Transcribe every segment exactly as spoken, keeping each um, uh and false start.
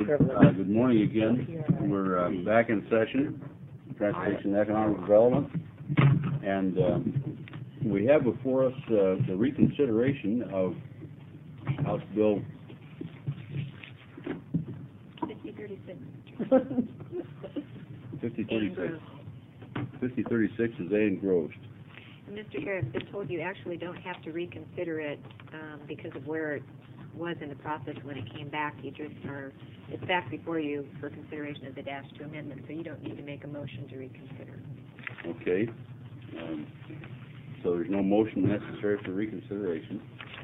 Uh, good morning again. We're uh, back in session, Transportation and Economic Development, and um, we have before us uh, the reconsideration of House Bill fifty thirty-six. fifty thirty-six. fifty thirty-six is A engrossed. Mister Chair, I've been told you actually don't have to reconsider it um, because of where it was in the process when it came back. You just are, it's back before you for consideration of the dash two amendment, so you don't need to make a motion to reconsider. Okay. Um, so there's no motion necessary for reconsideration.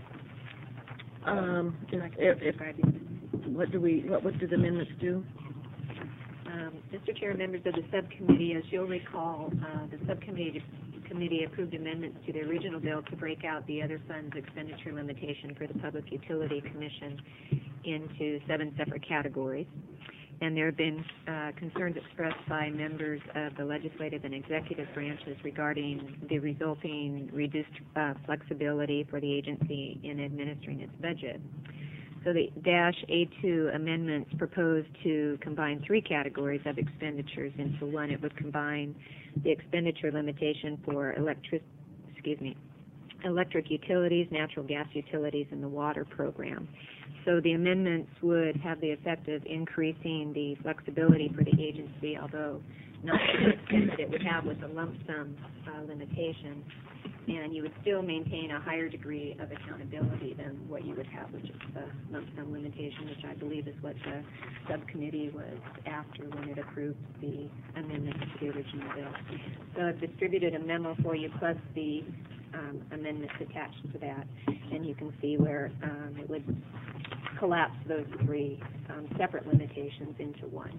Um, if, if, if, what do we, what, what do the amendments do? Um, Mister Chair, members of the subcommittee, as you'll recall, uh, the subcommittee committee approved amendments to the original bill to break out the other funds expenditure limitation for the Public Utility Commission into seven separate categories. And there have been uh, concerns expressed by members of the legislative and executive branches regarding the resulting reduced uh, flexibility for the agency in administering its budget. So the dash A two amendments proposed to combine three categories of expenditures into one. It would combine the expenditure limitation for electric, excuse me, electric utilities, natural gas utilities, and the water program. So the amendments would have the effect of increasing the flexibility for the agency, although not to the extent that it would have with a lump sum uh, limitation. And you would still maintain a higher degree of accountability than what you would have with just the lump sum limitation, which I believe is what the subcommittee was after when it approved the amendments to the original bill. So I've distributed a memo for you plus the um, amendments attached to that, and you can see where um, it would collapse those three um, separate limitations into one.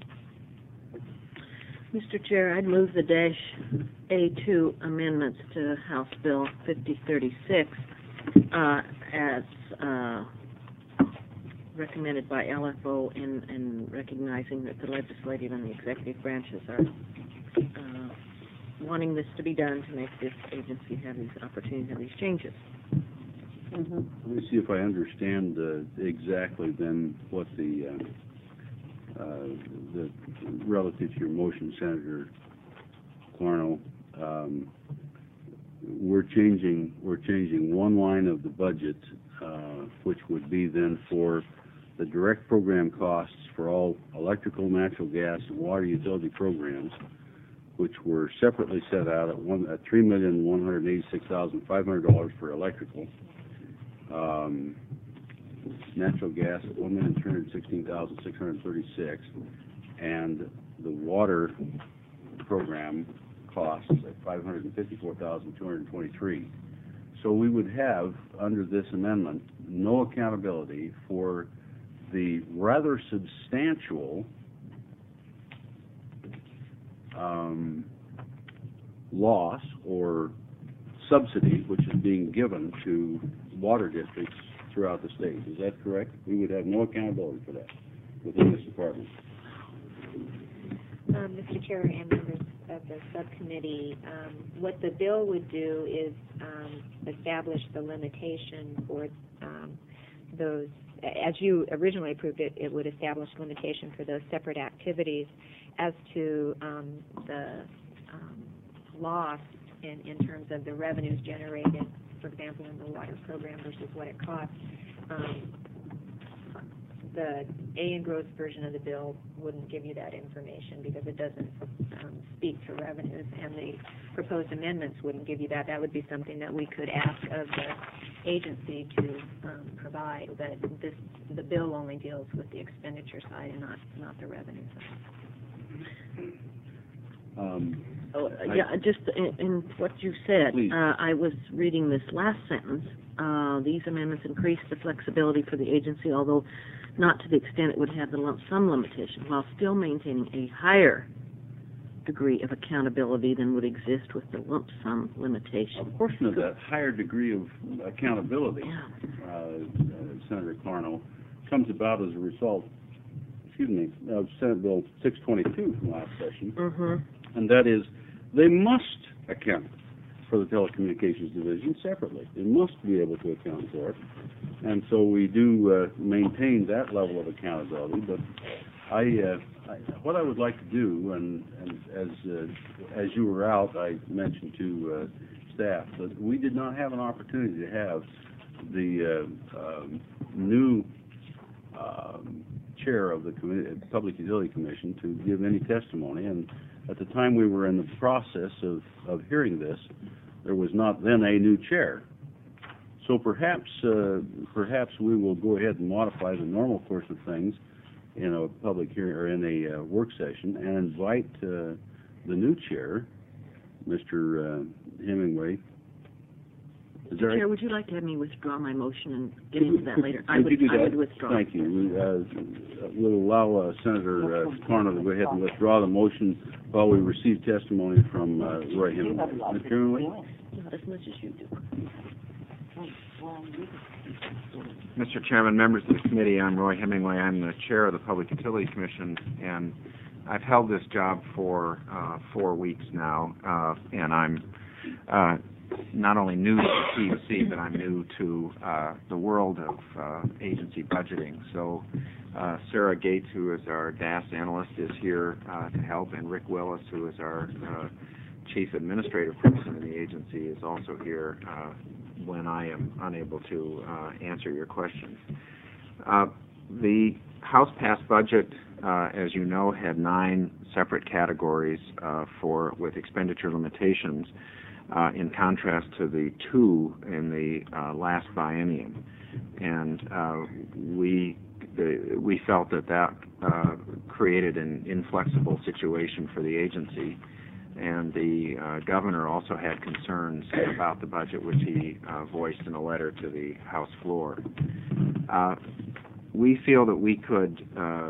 Mister Chair, I'd move the dash A two amendments to House Bill fifty thirty-six uh, as uh, recommended by L F O in, in recognizing that the legislative and the executive branches are uh, wanting this to be done to make this agency have these opportunities, have these changes. Mm-hmm. Let me see if I understand uh, exactly then what the uh, Uh, the, relative to your motion, Senator Clarno, um, we're changing we're changing one line of the budget, uh, which would be then for the direct program costs for all electrical, natural gas, and water utility programs, which were separately set out at one at three million one hundred eighty-six thousand five hundred dollars for electrical. Um, natural gas at one million three hundred sixteen thousand six hundred thirty-six, and the water program costs at five hundred fifty-four thousand two hundred twenty-three. So we would have, under this amendment, no accountability for the rather substantial um, loss or subsidy which is being given to water districts throughout the state. Is that correct? We would have no accountability for that within this department. Um, Mister Chair and members of the subcommittee, um, what the bill would do is um, establish the limitation for um, those, as you originally approved it, it would establish limitation for those separate activities. As to um, the um, loss in, in terms of the revenues generated, for example, in the water program versus what it costs, um, the A engrossed version of the bill wouldn't give you that information because it doesn't um, speak to revenues, and the proposed amendments wouldn't give you that. That would be something that we could ask of the agency to um, provide, but this, the bill only deals with the expenditure side and not, not the revenue side. Um, Oh, yeah, just in, in what you said, uh, I was reading this last sentence. Uh, these amendments increase the flexibility for the agency, although not to the extent it would have the lump sum limitation, while still maintaining a higher degree of accountability than would exist with the lump sum limitation. A portion of that higher degree of accountability, yeah. uh, uh, Senator Clarno, comes about as a result, excuse me, of Senate Bill six twenty-two from last session, mm-hmm. and that is they must account for the Telecommunications Division separately. They must be able to account for it. And so we do uh, maintain that level of accountability, but I, uh, I, what I would like to do, and, and as, uh, as you were out, I mentioned to, uh, staff that we did not have an opportunity to have the, uh, um, new, um, chair of the commi- Public Utility Commission to give any testimony, and at the time we were in the process of, of hearing this, there was not then a new chair. So perhaps, uh, perhaps we will go ahead and modify the normal course of things in a public hearing or in a uh, work session and invite uh, the new chair, Mister Uh, Hemingway. Is that right? Chair, would you like to have me withdraw my motion and get into that later? I Could would, you do I that? would withdraw. Thank you. We, uh, we'll allow uh, Senator uh, Clarno to go ahead and withdraw the motion while we receive testimony from uh, Roy Hemingway. Mister Hemingway? Not as much as you do. Mister Chairman, members of the committee, I'm Roy Hemingway. I'm the chair of the Public Utility Commission, and I've held this job for uh, four weeks now, uh, and I'm uh, not only new to the P U C, but I'm new to uh, the world of uh, agency budgeting. So uh, Sarah Gates, who is our D A S analyst, is here uh, to help, and Rick Willis, who is our uh, chief administrative person in the agency, is also here uh, when I am unable to uh, answer your questions. Uh, the House-passed budget, uh, as you know, had nine separate categories uh, for with expenditure limitations, uh, in contrast to the two in the uh, last biennium. And uh, we the, we felt that that uh, created an inflexible situation for the agency. And the uh, governor also had concerns about the budget, which he uh, voiced in a letter to the House floor. Uh, we feel that we could uh,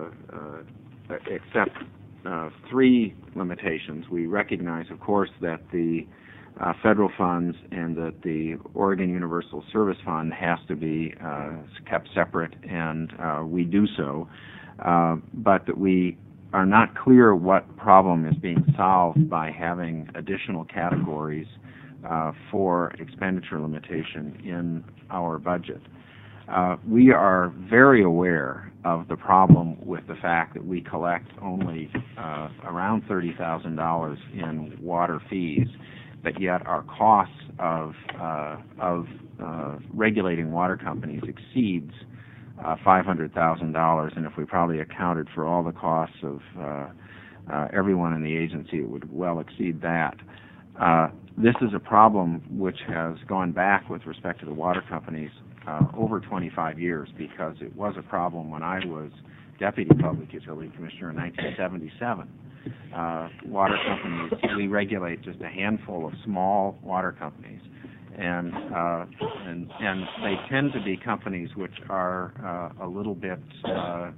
uh, accept uh, three limitations. We recognize, of course, that the uh, federal funds and that the Oregon Universal Service Fund has to be uh, kept separate, and uh, we do so, uh, but that we are not clear what problem is being solved by having additional categories uh, for expenditure limitation in our budget. Uh, we are very aware of the problem with the fact that we collect only uh, around thirty thousand dollars in water fees, but yet our costs of, uh, of uh, regulating water companies exceeds Uh, five hundred thousand dollars, and if we probably accounted for all the costs of uh, uh, everyone in the agency, it would well exceed that. Uh, this is a problem which has gone back with respect to the water companies uh, over twenty-five years, because it was a problem when I was Deputy Public Utility Commissioner in nineteen seventy-seven. Uh, water companies, we regulate just a handful of small water companies. And, uh, and and they tend to be companies which are uh, a little bit uh,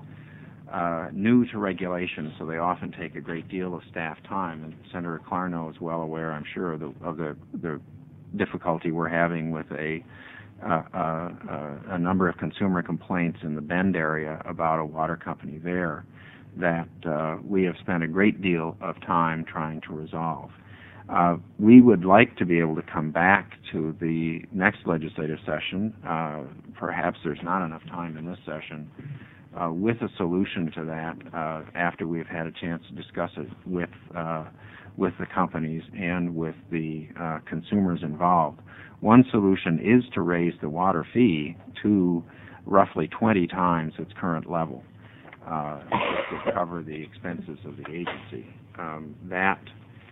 uh, new to regulation, so they often take a great deal of staff time. And Senator Clarno is well aware, I'm sure, of the, of the, the difficulty we're having with a, uh, uh, uh, a number of consumer complaints in the Bend area about a water company there that uh, we have spent a great deal of time trying to resolve. Uh, we would like to be able to come back to the next legislative session, uh, perhaps there's not enough time in this session, uh, with a solution to that uh, after we've had a chance to discuss it with, uh, with the companies and with the uh, consumers involved. One solution is to raise the water fee to roughly twenty times its current level uh, to cover the expenses of the agency. Um, that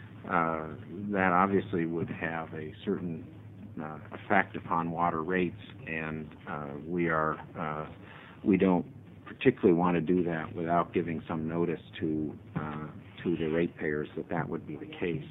Uh, that obviously would have a certain uh, effect upon water rates, and uh, we are uh, we don't particularly want to do that without giving some notice to uh, to the ratepayers that that would be the case.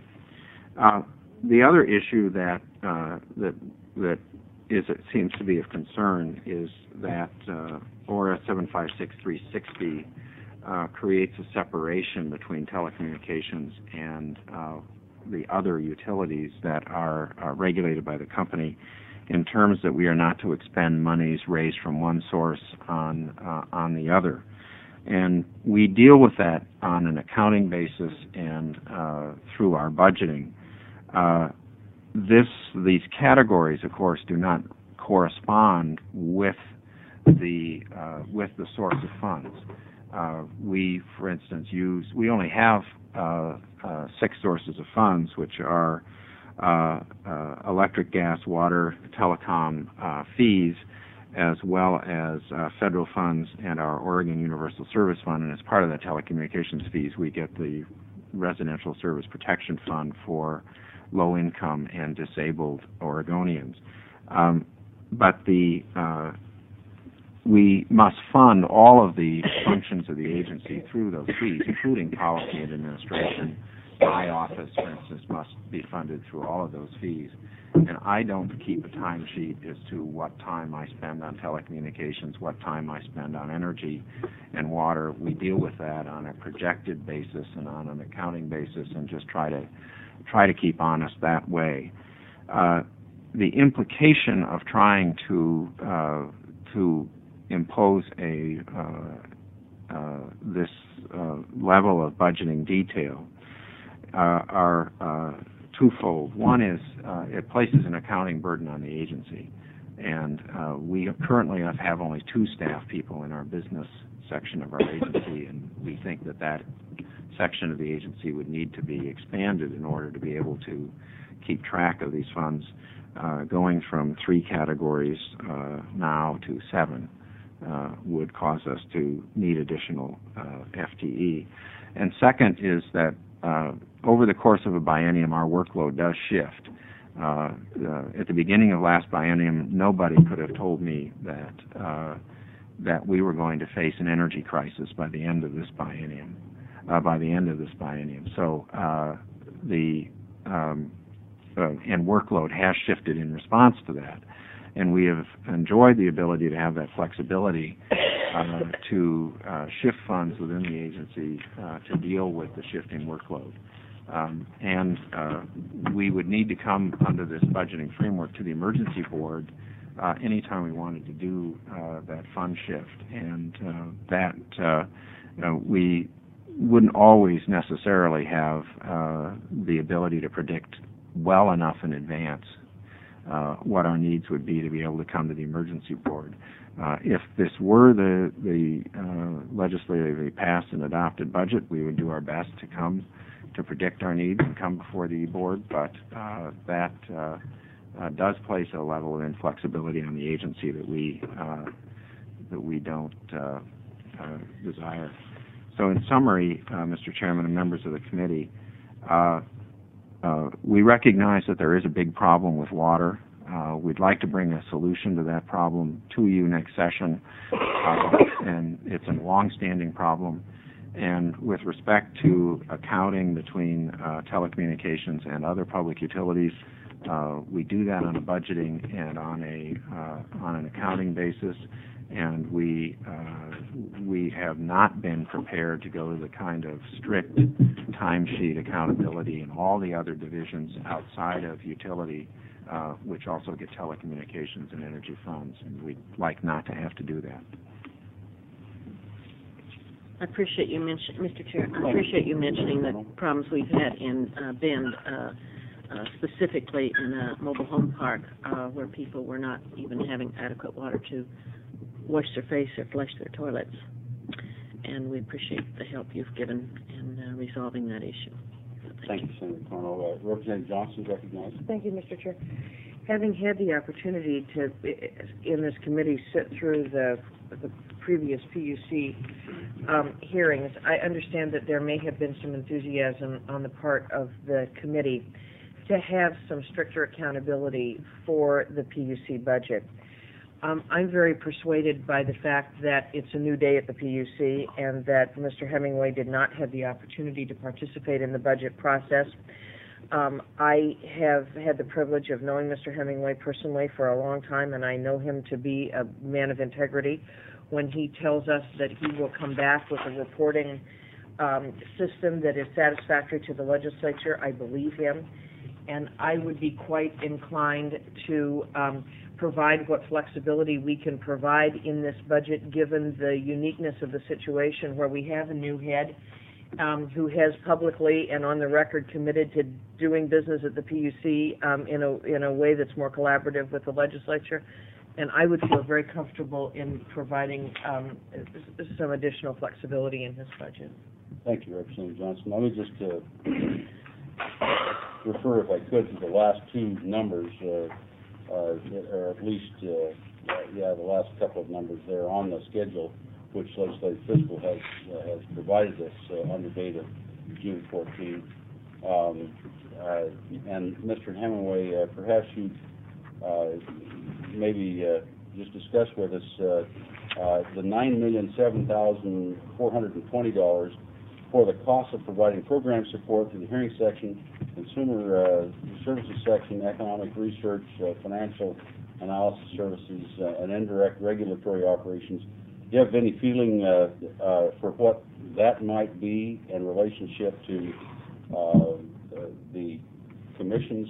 Uh, the other issue that uh, that that is it seems to be of concern is that uh, O R S seven five six three sixty Uh, creates a separation between telecommunications and uh, the other utilities that are uh, regulated by the company, in terms that we are not to expend monies raised from one source on uh, on the other. And we deal with that on an accounting basis and uh, through our budgeting. Uh, this these categories, of course, do not correspond with the uh, with the source of funds. uh, we, for instance, use, we only have uh, uh, six sources of funds, which are uh, uh, electric, gas, water, telecom uh, fees, as well as uh, federal funds and our Oregon Universal Service Fund. And as part of the telecommunications fees, we get the Residential Service Protection Fund for low-income and disabled Oregonians. Um, but the uh, we must fund all of the functions of the agency through those fees, including policy and administration. My office, for instance, must be funded through all of those fees. And I don't keep a timesheet as to what time I spend on telecommunications, what time I spend on energy and water. We deal with that on a projected basis and on an accounting basis, and just try to try to keep honest that way. Uh, the implication of trying to uh, to impose a uh, uh, this uh, level of budgeting detail uh, are uh, twofold. One is uh, it places an accounting burden on the agency, and uh, we currently have only two staff people in our business section of our agency, and we think that that section of the agency would need to be expanded in order to be able to keep track of these funds, uh, going from three categories uh, now to seven. Uh, would cause us to need additional uh, F T E. And second is that uh, over the course of a biennium, our workload does shift. Uh, uh, at the beginning of last biennium, nobody could have told me that uh, that we were going to face an energy crisis by the end of this biennium. Uh, by the end of this biennium, so uh, the um, uh, and workload has shifted in response to that. And we have enjoyed the ability to have that flexibility uh, to uh, shift funds within the agency uh, to deal with the shifting workload. Um, and uh, we would need to come under this budgeting framework to the emergency board uh, anytime we wanted to do uh, that fund shift. And uh, that uh, you know, we wouldn't always necessarily have uh, the ability to predict well enough in advance Uh, what our needs would be to be able to come to the emergency board. Uh, if this were the, the uh, legislatively passed and adopted budget, we would do our best to come to predict our needs and come before the board, but uh, that uh, uh, does place a level of inflexibility on the agency that we uh, that we don't uh, uh, desire. So in summary, uh, Mister Chairman and members of the committee, uh, Uh, we recognize that there is a big problem with water. Uh, we'd like to bring a solution to that problem to you next session, uh, and it's a long-standing problem. And with respect to accounting between uh, telecommunications and other public utilities, uh, we do that on a budgeting and on a uh, on an accounting basis. And we uh, we have not been prepared to go to the kind of strict timesheet accountability in all the other divisions outside of utility, uh, which also get telecommunications and energy funds, and we'd like not to have to do that. I appreciate you mention, Mister Chair. I appreciate you mentioning the problems we've had in uh, Bend, uh, uh, specifically in a mobile home park, uh, where people were not even having adequate water to wash their face or flush their toilets. And we appreciate the help you've given in uh, resolving that issue. So thank, thank you, Senator Cornell. Uh, Representative Johnson is recognized. Thank you, Mister Chair. Having had the opportunity to, in this committee, sit through the, the previous P U C um, hearings, I understand that there may have been some enthusiasm on the part of the committee to have some stricter accountability for the P U C budget. Um, I'm very persuaded by the fact that it's a new day at the P U C and that Mister Hemingway did not have the opportunity to participate in the budget process. Um, I have had the privilege of knowing Mister Hemingway personally for a long time, and I know him to be a man of integrity. When he tells us that he will come back with a reporting um, system that is satisfactory to the legislature, I believe him. And I would be quite inclined to um, provide what flexibility we can provide in this budget, given the uniqueness of the situation where we have a new head um, who has publicly and on the record committed to doing business at the P U C um, in a in a way that's more collaborative with the legislature. and I would feel very comfortable in providing um, s- some additional flexibility in his budget. Thank you, Representative Johnson. Let me just uh, refer, if I could, to the last two numbers, uh, uh, or at least, uh, yeah, the last couple of numbers there on the schedule, which Legislative Fiscal has uh, has provided us uh, on the date of June fourteenth. Um, uh, and Mister Hemingway, uh, perhaps you uh, maybe uh, just discuss with us uh, uh, the nine million seven thousand four hundred and twenty dollars for the cost of providing program support to the hearing section, consumer uh, services section, economic research, uh, financial analysis services, uh, and indirect regulatory operations. Do you have any feeling uh, uh, for what that might be in relationship to uh, the commission's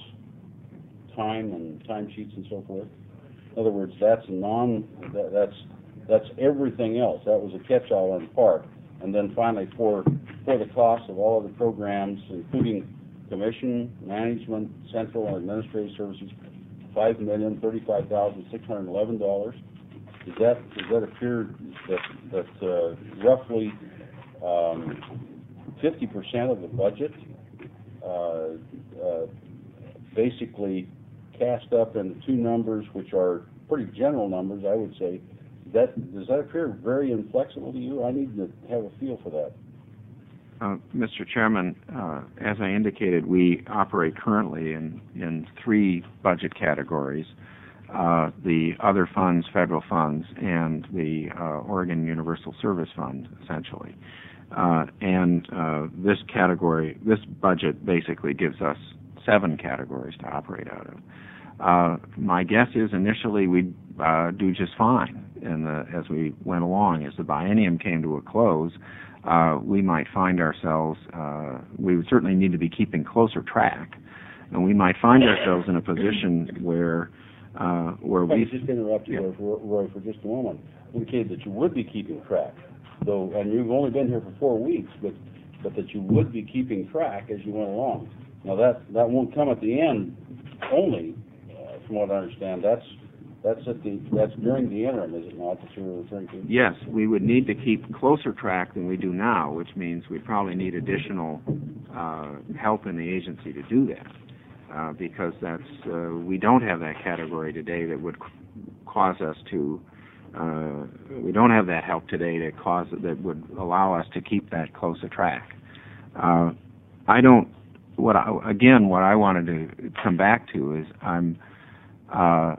time and timesheets and so forth? In other words, that's non, that, that's that's everything else. That was a catch-all in part. And then finally, for for the cost of all of the programs, including commission, management, central, and administrative services, five million thirty-five thousand six hundred eleven dollars. Does that does that appear that that uh, roughly um, fifty percent of the budget uh, uh, basically cast up into two numbers, which are pretty general numbers, I would say? That does that appear very inflexible to you? I need to have a feel for that. Uh, Mister Chairman, uh, as I indicated, we operate currently in, in three budget categories, uh, the other funds, federal funds, and the uh, Oregon Universal Service Fund, essentially. Uh, and uh, this category, this budget basically gives us seven categories to operate out of. Uh, my guess is initially we'd uh, do just fine in the, as we went along. As the biennium came to a close, uh, we might find ourselves, uh, we would certainly need to be keeping closer track, and we might find ourselves in a position where uh, where If I we... could just interrupt you, Yeah. Roy, for, Roy, for just a moment. Indicated that you would be keeping track, though, and you've only been here for four weeks, but but that you would be keeping track as you went along. Now that that won't come at the end only, uh, from what I understand. That's that's at the that's during the interim, is it not, that you're referring to? Yes, we would need to keep closer track than we do now, which means we probably need additional uh, help in the agency to do that, uh, because that's uh, we don't have that category today that would cause us to. Uh, we don't have that help today that cause that would allow us to keep that close a track. Uh, I don't. What I, again, what I wanted to come back to is I'm. Uh,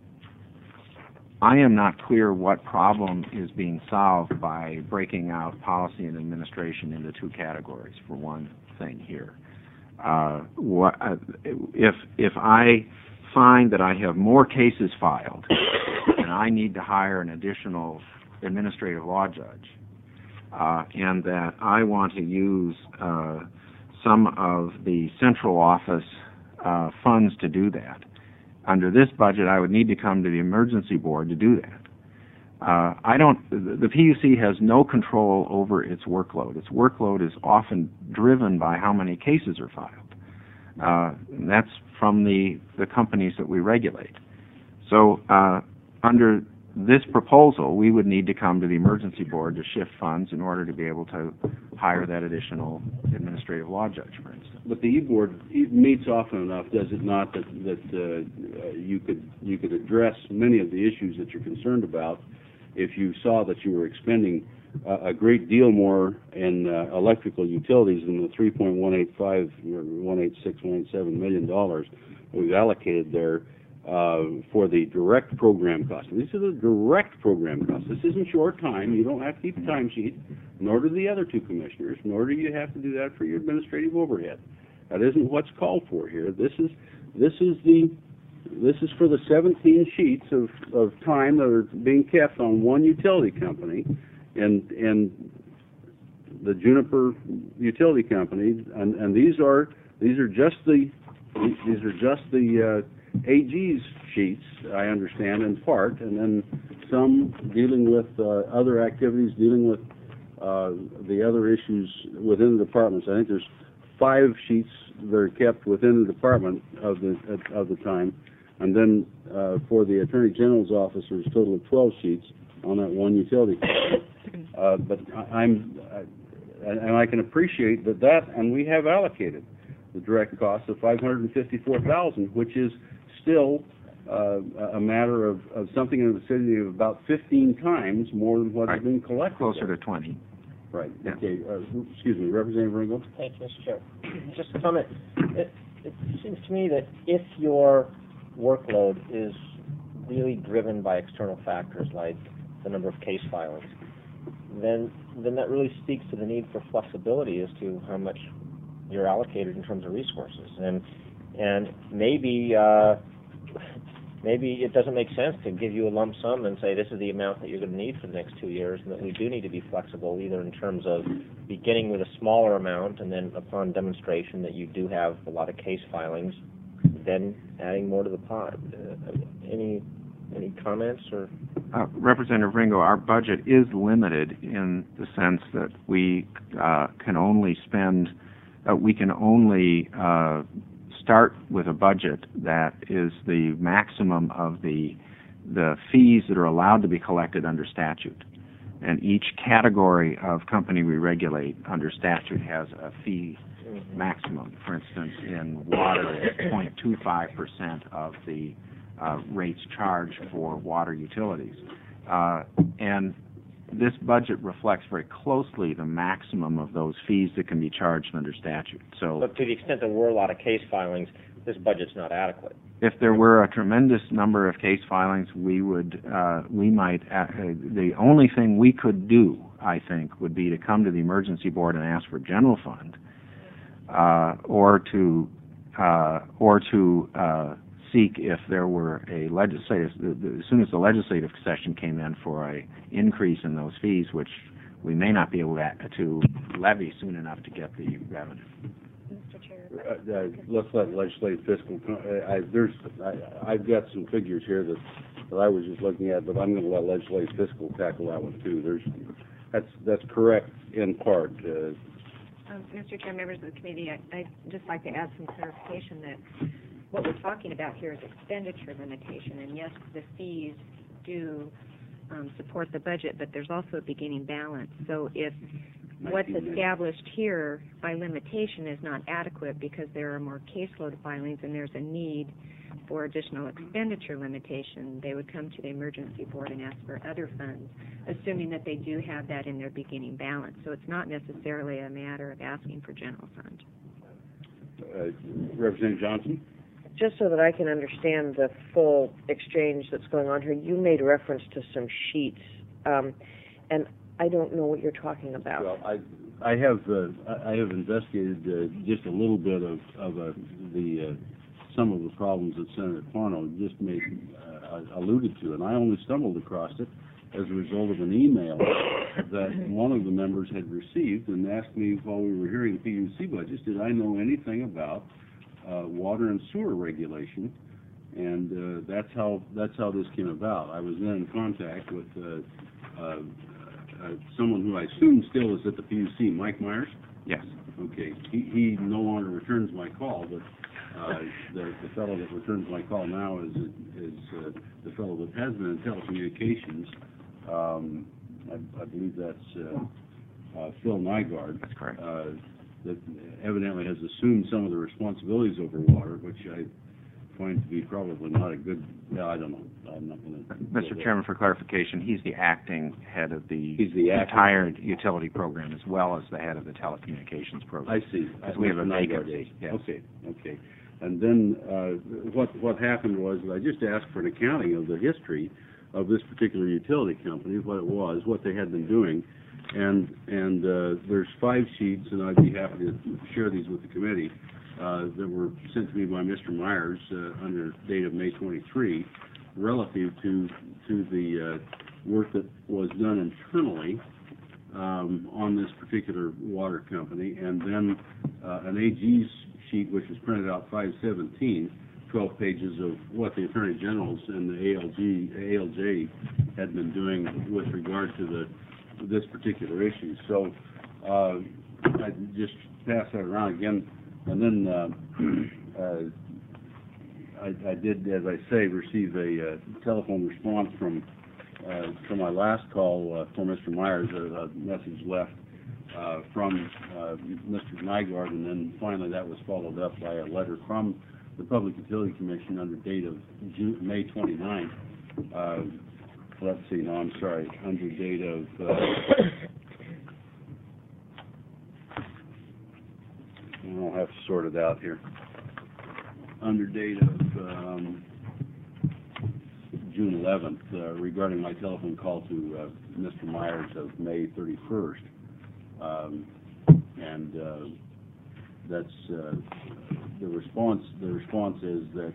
I am not clear what problem is being solved by breaking out policy and administration into two categories, for one thing here. Uh, what, uh, if, if I find that I have more cases filed and I need to hire an additional administrative law judge, uh, and that I want to use uh, some of the central office uh, funds to do that, under this budget, I would need to come to the emergency board to do that. Uh, I don't. The P U C has no control over its workload. Its workload is often driven by how many cases are filed. Uh, and that's from the the companies that we regulate. So uh, under this proposal, we would need to come to the emergency board to shift funds in order to be able to hire that additional administrative law judge, for instance. But the e-board it meets often enough, does it not, that that uh, you could you could address many of the issues that you're concerned about if you saw that you were expending uh, a great deal more in uh, electrical utilities than the three point one eight five or one eight six, one eight seven million dollars we've allocated there uh, for the direct program costs. And these are the direct program costs. This isn't short time. You don't have to keep a timesheet, nor do the other two commissioners, nor do you have to do that for your administrative overhead. That isn't what's called for here. This is this is the this is for the seventeen sheets of, of time that are being kept on one utility company, and and the Juniper Utility Company, and, and these are these are just the these are just the uh, A G's sheets, I understand, in part, and then some dealing with uh, other activities, dealing with uh, the other issues within the departments. I think there's five sheets that are kept within the department of the of the time And then, uh, for the Attorney General's office, there's a total of twelve sheets on that one utility. Uh, but I, I'm, I, and and I can appreciate that that, and we have allocated the direct cost of five hundred fifty-four thousand dollars, which is still uh, a matter of, of something in the vicinity of about fifteen times more than what Right. has been collected. Closer there. to twenty. Right. Yeah. Okay. Uh, excuse me, Representative Ringo. Thank you, Mister Chair. Just a comment. It, it seems to me that if your workload is really driven by external factors like the number of case filings, then then that really speaks to the need for flexibility as to how much you're allocated in terms of resources. And and maybe uh, maybe it doesn't make sense to give you a lump sum and say this is the amount that you're going to need for the next two years, and that we do need to be flexible, either in terms of beginning with a smaller amount and then upon demonstration that you do have a lot of case filings, then adding more to the pot. Uh, any any comments or? Uh, Representative Ringo, our budget is limited in the sense that we uh, can only spend, uh, we can only uh, start with a budget that is the maximum of the the fees that are allowed to be collected under statute. And each category of company we regulate under statute has a fee maximum. For instance, in water, it's zero point two five percent of the uh, rates charged for water utilities. Uh, and this budget reflects very closely the maximum of those fees that can be charged under statute. So, But to the extent there were a lot of case filings, this budget's not adequate. if there were a tremendous number of case filings, we would, uh, we might, uh, the only thing we could do, I think, would be to come to the emergency board and ask for general fund, uh, or to, uh, or to uh, seek, if there were a legislative, the, the, as soon as the legislative session came in, for a increase in those fees, which we may not be able to, to levy soon enough to get the revenue. Mister Chair. Uh, uh, let's let legislative fiscal. co- Uh, I, there's, I, I've got some figures here that, that I was just looking at, but I'm going to let legislative fiscal tackle that one too. There's, that's that's correct in part. Uh, Um, Mister Chair, members of the committee, I, I'd just like to add some clarification that what we're talking about here is expenditure limitation, and yes, the fees do um, support the budget, but there's also a beginning balance. So if what's established here by limitation is not adequate because there are more caseload filings and there's a need for additional expenditure limitation, they would come to the emergency board and ask for other funds, assuming that they do have that in their beginning balance. So it's not necessarily a matter of asking for general fund. uh, Representative Johnson. Just so that I can understand the full exchange that's going on here, you made reference to some sheets, um, and I don't know what you're talking about. Well, I I have uh, I I have investigated uh, just a little bit of of uh, the uh, some of the problems that Senator Corno just made uh, alluded to, and I only stumbled across it as a result of an email that one of the members had received and asked me while we were hearing the P U C budgets, did I know anything about uh, water and sewer regulation, and uh, that's how that's how this came about. I was then in contact with uh, uh, uh, someone who I assume still is at the P U C, Mike Myers. Yes. Okay, he he no longer returns my call, but uh, the the fellow that returns my call now is is uh, the fellow that has been in telecommunications. Um, I, I believe that's uh, uh, Phil Nygaard. That's correct. Uh, that evidently has assumed some of the responsibilities over water, which I find to be probably not a good. No, I don't know. I'm not going to. Mister Chairman, for clarification, he's the acting head of the, He's the acting- entire utility program, as well as the head of the telecommunications program. I see. Because we have a Mister Nygaard vacancy, is. yes. Okay, okay. And then uh, what what happened was I just asked for an accounting of the history of this particular utility company, what it was, what they had been doing, and and uh, there's five sheets, and I'd be happy to share these with the committee uh, that were sent to me by Mister Myers uh, under date of May twenty-third, relative to to the uh, work that was done internally um, on this particular water company, and then uh, an A G's sheet which was printed out five seventeen, twelve pages of what the Attorney General's and the A L G, A L J had been doing with regard to the this particular issue. So uh, I just pass that around again, and then uh, uh, I, I did, as I say, receive a uh, telephone response from, uh, from my last call uh, for Mister Myers, a, a message left uh, from uh, Mister Nygaard, and then finally that was followed up by a letter from the Public Utility Commission under date of June, May twenty-ninth. Uh, let's see, no, I'm sorry, under date of, uh, I'll have to sort it out here. Under date of um, June eleventh, uh, regarding my telephone call to uh, Mister Myers of May thirty-first. Um, and uh, that's uh, the response. The response is that,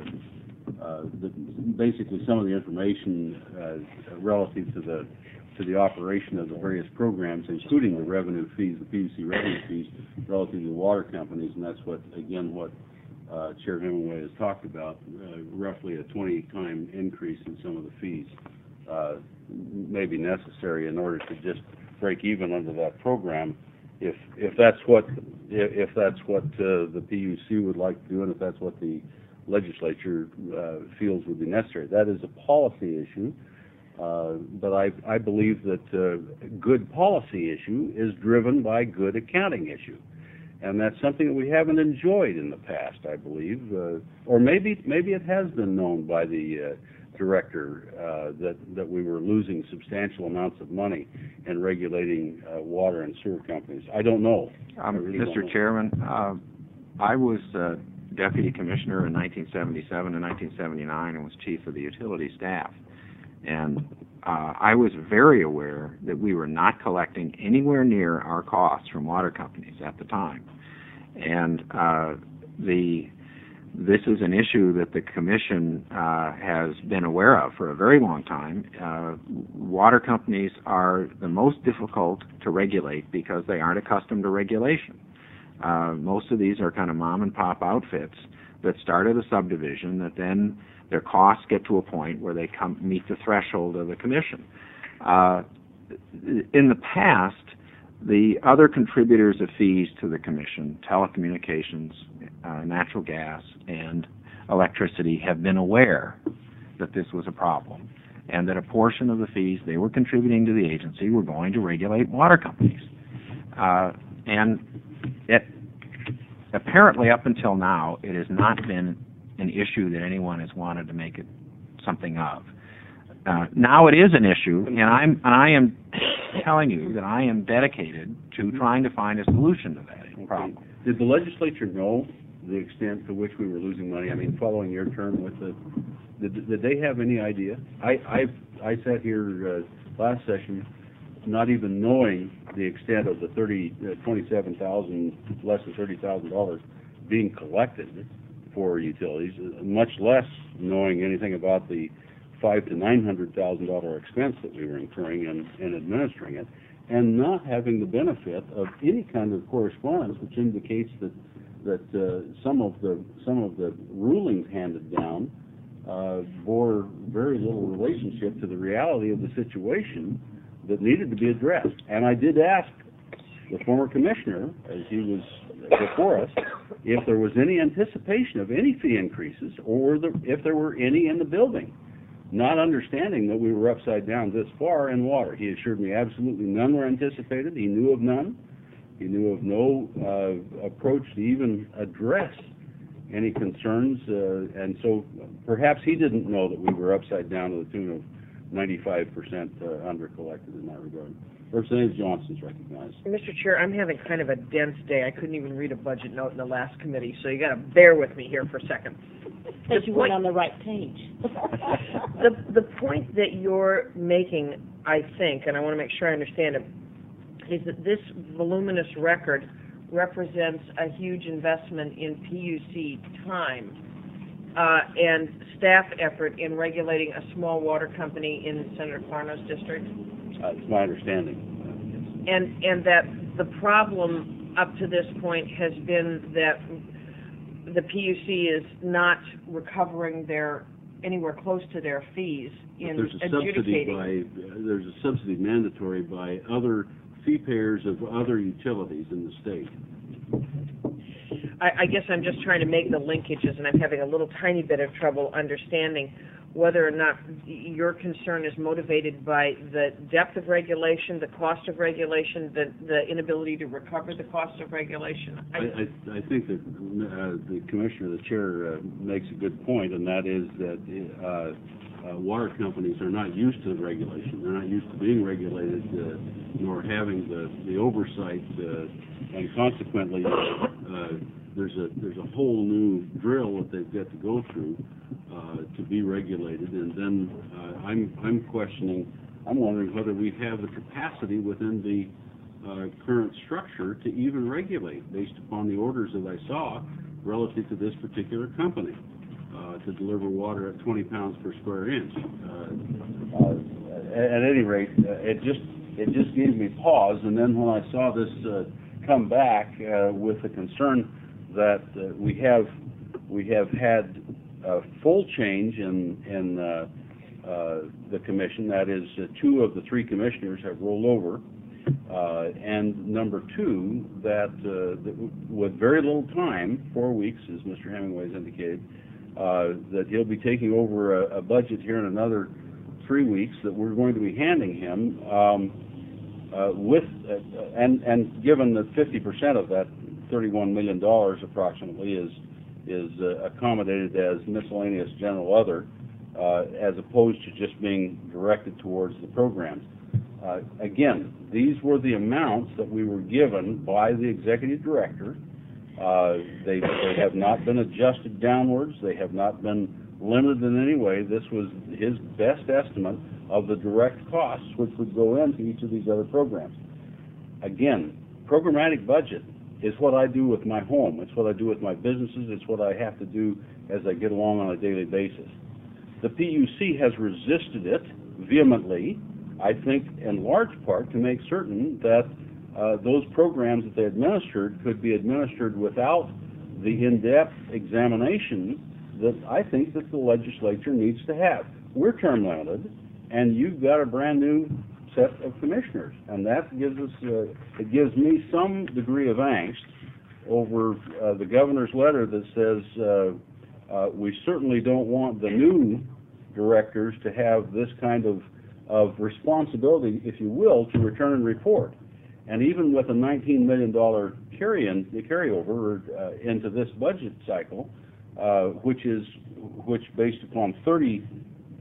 uh, uh, that basically some of the information uh, relative to the to the operation of the various programs, including the revenue fees, the P U C revenue fees, relative to the water companies, and that's what, again, what uh, Chair Hemingway has talked about, uh, roughly a twenty-time increase in some of the fees uh, may be necessary in order to just break even under that program. If if that's what if that's what uh, the P U C would like to do, and if that's what the legislature uh, feels would be necessary, that is a policy issue. Uh, but I, I believe that uh, good policy issue is driven by good accounting issue, and that's something that we haven't enjoyed in the past, I believe, uh, or maybe maybe it has been known by the uh, director uh, that that we were losing substantial amounts of money in regulating uh, water and sewer companies. I don't know. Um, I really Mister don't know. Chairman, uh, I was uh, deputy commissioner in nineteen seventy-seven and nineteen seventy-nine, and was chief of the utility staff. And uh, I was very aware that we were not collecting anywhere near our costs from water companies at the time. And uh, the this is an issue that the Commission uh, has been aware of for a very long time. Uh, water companies are the most difficult to regulate because they aren't accustomed to regulation. Uh, most of these are kind of mom-and-pop outfits that start at a subdivision that then their costs get to a point where they come meet the threshold of the Commission. Uh, in the past, the other contributors of fees to the Commission, telecommunications, uh, natural gas, and electricity, have been aware that this was a problem, and that a portion of the fees they were contributing to the agency were going to regulate water companies. Uh, and it, apparently up until now, it has not been an issue that anyone has wanted to make it something of. Uh, now it is an issue, and I'm and I am telling you that I am dedicated to trying to find a solution to that problem. Did the legislature know the extent to which we were losing money? I mean, following your term with the, did, did they have any idea? I I I sat here uh, last session, not even knowing the extent of the thirty uh, twenty-seven thousand, less than thirty thousand dollars being collected for utilities, much less knowing anything about the five to nine hundred thousand dollar expense that we were incurring in, in administering it, and not having the benefit of any kind of correspondence, which indicates that that uh, some of the some of the rulings handed down uh, bore very little relationship to the reality of the situation that needed to be addressed. And I did ask the former commissioner, as he was before us, if there was any anticipation of any fee increases, or the, if there were any in the building, not understanding that we were upside down this far in water. He assured me absolutely none were anticipated. He knew of none. He knew of no uh, approach to even address any concerns, uh, and so perhaps he didn't know that we were upside down to the tune of ninety-five percent uh, under-collected in that regard. Representative Johnson's recognized. Mister Chair, I'm having kind of a dense day. I couldn't even read a budget note in the last committee, so you got to bear with me here for a second. Because you went on the right page. The, the point that you're making, I think, and I want to make sure I understand it, is that this voluminous record represents a huge investment in P U C time uh, and staff effort in regulating a small water company in Senator Clarno's district. Uh, it's my understanding. Uh, And and that the problem up to this point has been that the P U C is not recovering their anywhere close to their fees in there's a subsidy adjudicating. by uh, there's a subsidy mandatory by other fee payers of other utilities in the state. I, I guess I'm just trying to make the linkages, and I'm having a little tiny bit of trouble understanding whether or not your concern is motivated by the depth of regulation, the cost of regulation, the, the inability to recover the cost of regulation. I, I, I think that uh, the commissioner, the chair, uh, makes a good point, and that is that uh, uh, water companies are not used to regulation. They're not used to being regulated, uh, nor having the, the oversight, uh, and consequently, uh, there's a there's a whole new drill that they've got to go through uh, to be regulated, and then uh, I'm I'm questioning, I'm wondering whether we have the capacity within the uh, current structure to even regulate based upon the orders that I saw relative to this particular company uh, to deliver water at twenty pounds per square inch. Uh, uh, at, at any rate, uh, it just it just gave me pause, and then when I saw this uh, come back uh, with the concern that uh, we have we have had a full change in in uh, uh, the commission. That is, uh, two of the three commissioners have rolled over, uh, and number two, that, uh, that with very little time, four weeks, as Mister Hemingway has indicated, uh, that he'll be taking over a, a budget here in another three weeks that we're going to be handing him. Um, uh, with uh, and and given that fifty percent of that thirty-one million dollars approximately is is uh, accommodated as miscellaneous general other, uh, as opposed to just being directed towards the programs. Uh, again, these were the amounts that we were given by the executive director. Uh, they, they have not been adjusted downwards. They have not been limited in any way. This was his best estimate of the direct costs which would go into each of these other programs. Again, programmatic budget is what I do with my home. It's what I do with my businesses. It's what I have to do as I get along on a daily basis. The P U C has resisted it vehemently, I think in large part to make certain that uh, those programs that they administered could be administered without the in-depth examination that I think that the legislature needs to have. We're term limited, and you've got a brand new set of commissioners, and that gives us, uh, it gives me some degree of angst over uh, the governor's letter that says uh, uh, we certainly don't want the new directors to have this kind of, of responsibility, if you will, to return and report. And even with a nineteen million dollars carry-in, carryover uh, into this budget cycle, uh, which is, which based upon thirty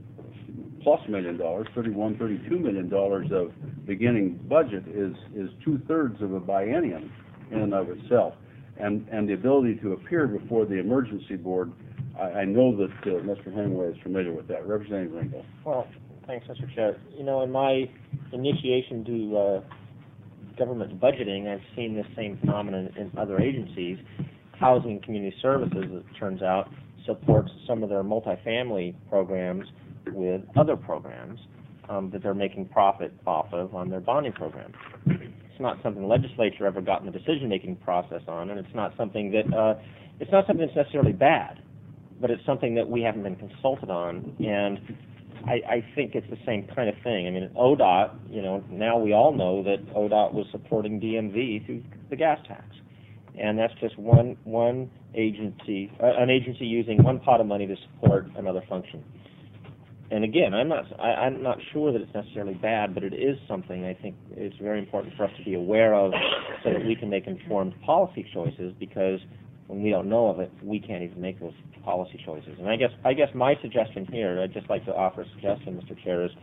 plus million dollars, thirty-one, thirty-two million dollars of beginning budget is is two-thirds of a biennium in and of itself. And and the ability to appear before the emergency board, I, I know that uh, Mister Hemingway is familiar with that. Representative Ringo. Well, thanks, Mister Chair. You know, in my initiation to uh, government budgeting, I've seen this same phenomenon in other agencies. Housing and Community Services, it turns out, supports some of their multifamily programs with other programs um, that they're making profit off of on their bonding program. It's not something the legislature ever got in the decision-making process on, and it's not something that uh, it's not something that's necessarily bad, but it's something that we haven't been consulted on, and I, I think it's the same kind of thing. I mean, O D O T, you know, now we all know that O D O T was supporting D M V through the gas tax, and that's just one one agency, uh, an agency using one pot of money to support another function. And again, I'm not I, I'm not sure that it's necessarily bad, but it is something I think is very important for us to be aware of, so that we can make informed policy choices. Because when we don't know of it, we can't even make those policy choices. And I guess I guess my suggestion here, I'd just like to offer a suggestion, Mister Chair, is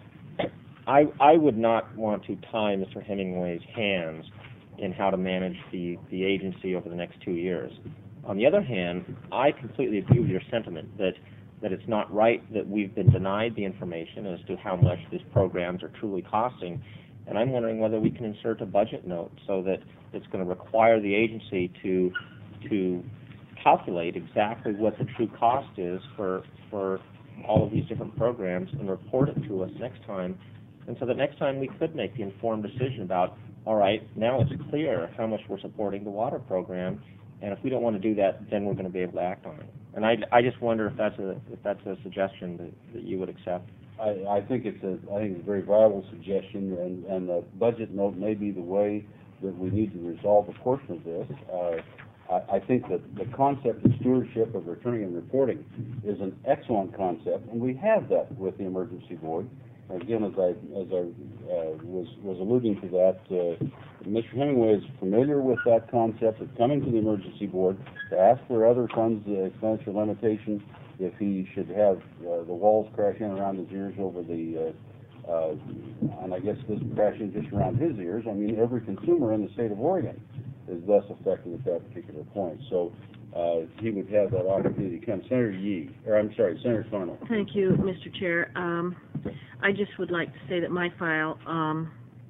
I I would not want to tie Mister Hemingway's hands in how to manage the the agency over the next two years. On the other hand, I completely agree with your sentiment that that it's not right that we've been denied the information as to how much these programs are truly costing. And I'm wondering whether we can insert a budget note so that it's going to require the agency to to calculate exactly what the true cost is for for all of these different programs and report it to us next time. And so that next time we could make the informed decision about, all right, now it's clear how much we're supporting the water program, and if we don't want to do that, then we're going to be able to act on it. And I, I just wonder if that's a if that's a suggestion that, that you would accept. I, I think it's a I think it's a very viable suggestion, and and the budget note may be the way that we need to resolve a portion of this. Uh, I, I think that the concept of stewardship of returning and reporting is an excellent concept, and we have that with the emergency board. Again, as I, as I uh, was, was alluding to that, uh, Mister Hemingway is familiar with that concept of coming to the emergency board to ask for other funds, uh, expenditure limitation, if he should have uh, the walls crash in around his ears over the, uh, uh, and I guess this crashing just around his ears. I mean, every consumer in the state of Oregon is thus affected at that particular point. So uh, he would have that opportunity to come. Senator Yee, or I'm sorry, Senator Cornell. Thank you, Mister Chair. Um, I just would like to say that my file um,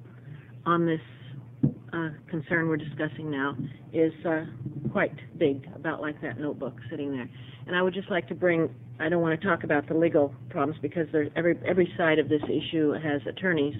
on this uh, concern we're discussing now is uh, quite big, about like that notebook sitting there. And I would just like to bring, I don't want to talk about the legal problems because there's every, every side of this issue has attorneys.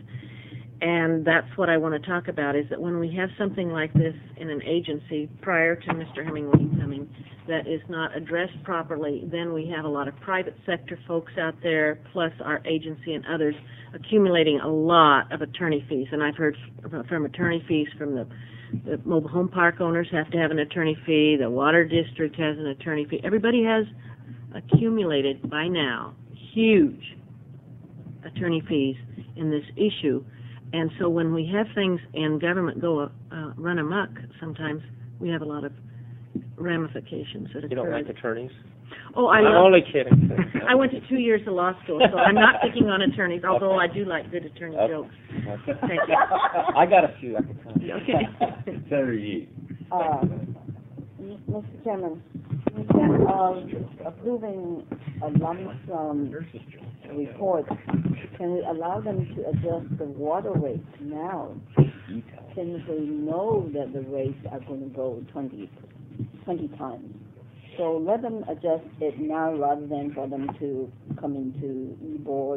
And that's what I want to talk about, is that when we have something like this in an agency prior to Mister Hemingway coming that is not addressed properly, then we have a lot of private sector folks out there, plus our agency and others, accumulating a lot of attorney fees. And I've heard from attorney fees from the, the mobile home park owners have to have an attorney fee, the water district has an attorney fee. Everybody has accumulated by now huge attorney fees in this issue. And so when we have things in government go uh, run amok, sometimes we have a lot of ramifications that occur. You don't like attorneys? Oh, I I'm love. only kidding. I went to two years of law school, so I'm not picking on attorneys, although I do like good attorney Okay. jokes. Okay. Thank you. I got a few I can tell you. Okay. Senator Yee. Uh, Mister Chairman, instead of approving a lump sum report, can we allow them to adjust the water rates now, since we know that the rates are going to go twenty, twenty times? So let them adjust it now rather than for them to come into e-board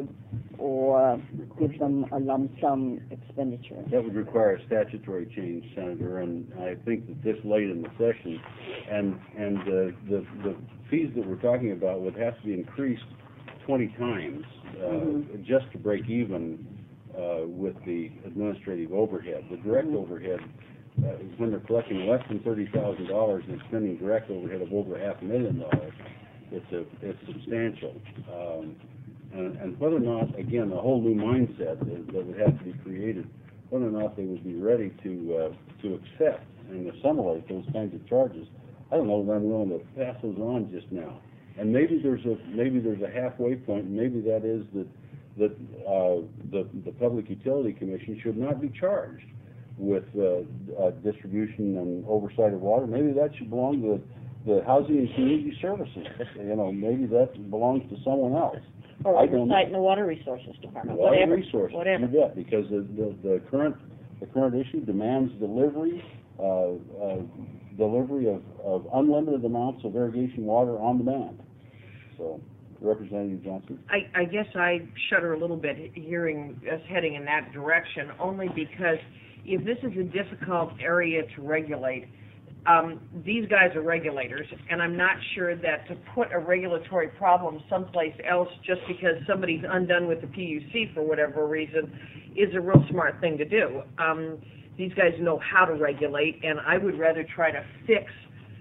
or give them a lump sum expenditure. That would require a statutory change, Senator, and I think that this late in the session, and and uh, the the fees that we're talking about would have to be increased twenty times uh, Mhm. just to break even uh, with the administrative overhead. The direct Mhm. overhead, uh, when they're collecting less than thirty thousand dollars and spending direct overhead of over half a million dollars, it's a it's substantial. Um, And, and whether or not, again, a whole new mindset is, that would have to be created, whether or not they would be ready to uh, to accept and assimilate those kinds of charges. I don't know that I'm willing to pass those on just now. And maybe there's a maybe there's a halfway point. And maybe that is that that uh, the the Public Utility Commission should not be charged with uh, uh, distribution and oversight of water. Maybe that should belong to the Housing and Community Services. You know, maybe that belongs to someone else. Or I don't oversight in the Water Resources Department, Water whatever, resources, whatever. you bet, because the, the, the current, the current issue demands delivery, uh, uh, delivery of, of unlimited amounts of irrigation water on demand. So, Representative Johnson. I, I guess I shudder a little bit hearing us heading in that direction, only because if this is a difficult area to regulate, um, these guys are regulators, and I'm not sure that to put a regulatory problem someplace else just because somebody's undone with the P U C for whatever reason is a real smart thing to do. Um, these guys know how to regulate, and I would rather try to fix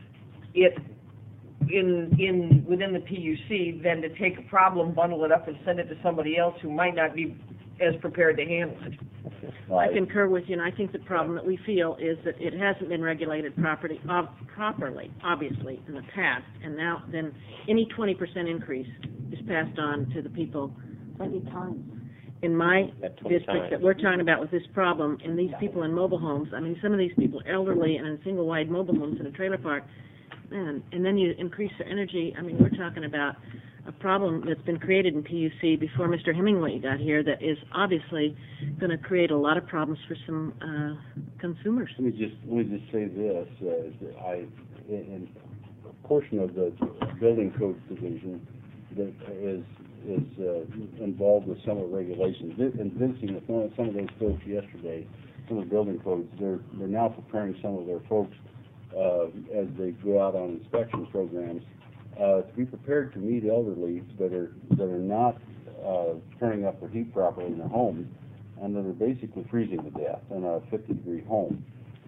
it in in within the P U C than to take a problem, bundle it up, and send it to somebody else who might not be as prepared to handle it. I concur with you, and I think the problem that we feel is that it hasn't been regulated properly, ob- properly, obviously, in the past, and now then any twenty percent increase is passed on to the people Twenty times. in my At twenty district times. that we're talking about with this problem, and these people in mobile homes. I mean, some of these people are elderly and in single-wide mobile homes in a trailer park, man, and then you increase their energy. I mean, we're talking about a problem that's been created in P U C before Mister Hemingway got here that is obviously going to create a lot of problems for some uh, consumers. Let me just, let me just say this, uh, I, in a portion of the building codes division that is, is uh, involved with some of the regulations, and visiting with one of- some of those folks yesterday, some of the building codes, they're, they're now preparing some of their folks uh, as they go out on inspection programs uh, to be prepared to meet elderly that are, that are not uh, turning up their heat properly in their homes, and that are basically freezing to death in a fifty degree home.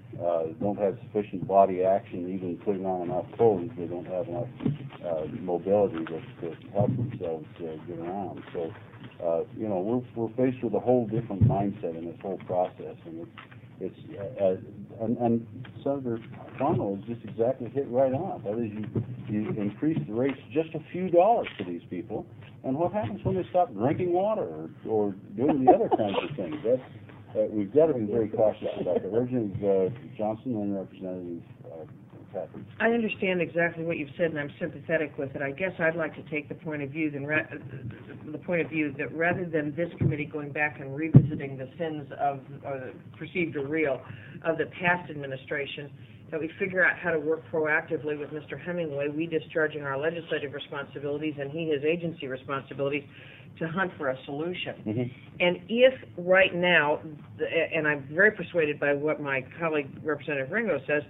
uh, don't have sufficient body action, even putting on enough clothes, they don't have enough uh, mobility to, to help themselves uh, get around. So, uh, you know, we're, we're faced with a whole different mindset in this whole process, and it's, it's uh, and, and Senator Connell has just exactly hit right on. That is, you, you increase the rates just a few dollars for these people, and what happens when they stop drinking water or, or doing the other kinds of things? That's, uh, we've got to be very cautious about that. Representative uh, Johnson and Representative uh, Patrick. I understand exactly what you've said, and I'm sympathetic with it. I guess I'd like to take the point of view, then ra- the point of view that rather than this committee going back and revisiting the sins of, or the perceived or real, of the past administration, that we figure out how to work proactively with Mister Hemingway, we discharging our legislative responsibilities and he his agency responsibilities, to hunt for a solution. Mm-hmm. And if right now, and I'm very persuaded by what my colleague Representative Ringo says,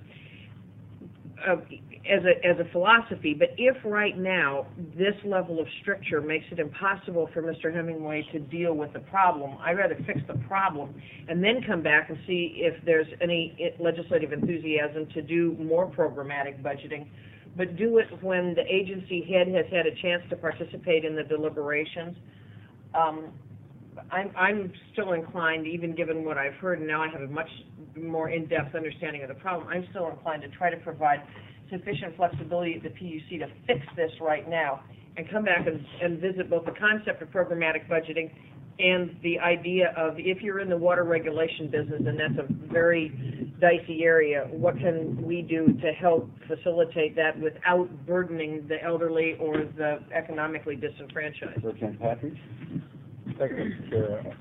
Uh, as a as a philosophy, but if right now this level of stricture makes it impossible for Mister Hemingway to deal with the problem, I'd rather fix the problem and then come back and see if there's any legislative enthusiasm to do more programmatic budgeting, but do it when the agency head has had a chance to participate in the deliberations. Um, I'm, I'm still inclined, even given what I've heard, and now I have a much more in-depth understanding of the problem, I'm still inclined to try to provide sufficient flexibility at the P U C to fix this right now and come back and, and visit both the concept of programmatic budgeting and the idea of, if you're in the water regulation business, and that's a very dicey area, what can we do to help facilitate that without burdening the elderly or the economically disenfranchised? Representative Patrick? Thank you, Mister Chair.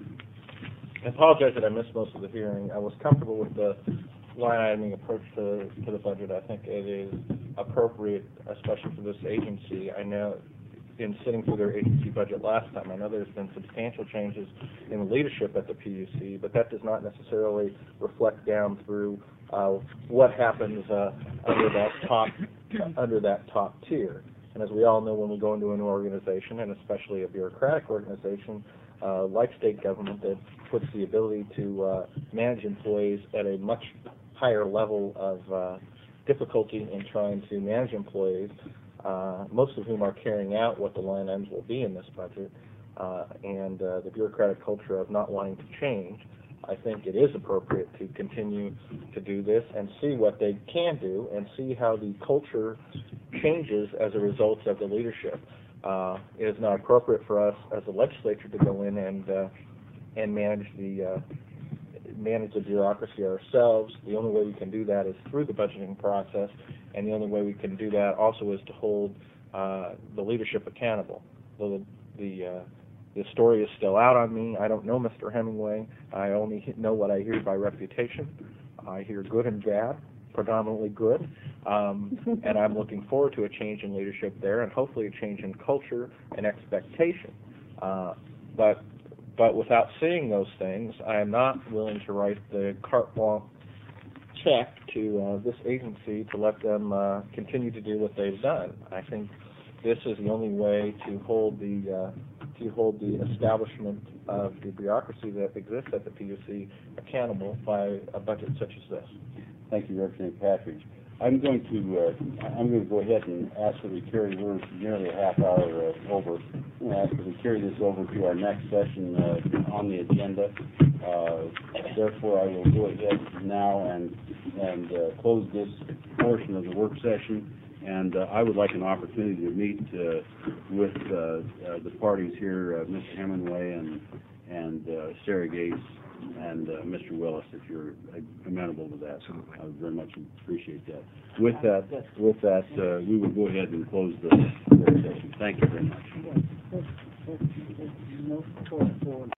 I apologize that I missed most of the hearing. I was comfortable with the line iteming approach to, to the budget. I think it is appropriate, especially for this agency. I know in sitting through their agency budget last time, I know there's been substantial changes in the leadership at the P U C, but that does not necessarily reflect down through uh, what happens uh, under that top under that top tier. And as we all know, when we go into an organization, and especially a bureaucratic organization uh, like state government that puts the ability to uh, manage employees at a much higher level of uh, difficulty in trying to manage employees, uh, most of whom are carrying out what the line items will be in this budget, uh, and uh, the bureaucratic culture of not wanting to change, I think it is appropriate to continue to do this and see what they can do and see how the culture changes as a result of the leadership. Uh, it is not appropriate for us as a legislature to go in and uh, and manage the uh, manage the bureaucracy ourselves. The only way we can do that is through the budgeting process, and the only way we can do that also is to hold uh, the leadership accountable. So the the, uh, the story is still out on me. I don't know Mister Hemingway. I only know what I hear by reputation. I hear good and bad, predominantly good, um, and I'm looking forward to a change in leadership there, and hopefully a change in culture and expectation. Uh, but but without seeing those things, I am not willing to write the carte blanche check to uh, this agency to let them uh, continue to do what they've done. I think this is the only way to hold the uh, to hold the establishment of the bureaucracy that exists at the P U C accountable by a budget such as this. Thank you, Representative Patrick. I'm going to uh, I'm going to go ahead and ask that we carry. We're nearly a half hour uh, over. I'm going to ask that we carry this over to our next session uh, on the agenda. Uh, therefore, I will go ahead now and and uh, close this portion of the work session. And uh, I would like an opportunity to meet uh, with uh, uh, the parties here, uh, Mister Hemingway and and uh, Sarah Gates and uh, Mister Willis, if you're amenable to that. Absolutely. I would very much appreciate that. With that, with that, uh, we will go ahead and close the work session. Thank you very much. Yes, yes, yes, no support for